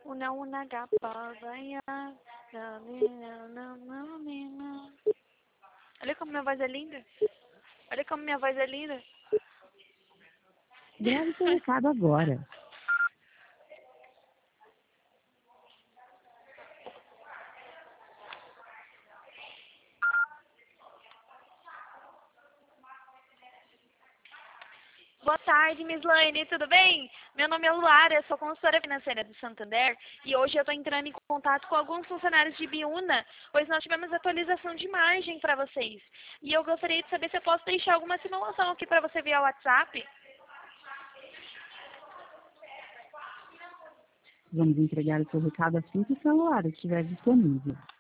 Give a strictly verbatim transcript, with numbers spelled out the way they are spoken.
Una una capa banha. Olha como minha voz é linda. Olha como minha voz é linda. Grave seu recado agora. Boa tarde, Miss Laine, tudo bem? Meu nome é Luara, sou consultora financeira do Santander e hoje eu estou entrando em contato com alguns funcionários de Biúna, pois nós tivemos atualização de margem para vocês. E eu gostaria de saber se eu posso deixar alguma simulação aqui para você via WhatsApp. Vamos entregar o seu recado assim que o celular estiver disponível.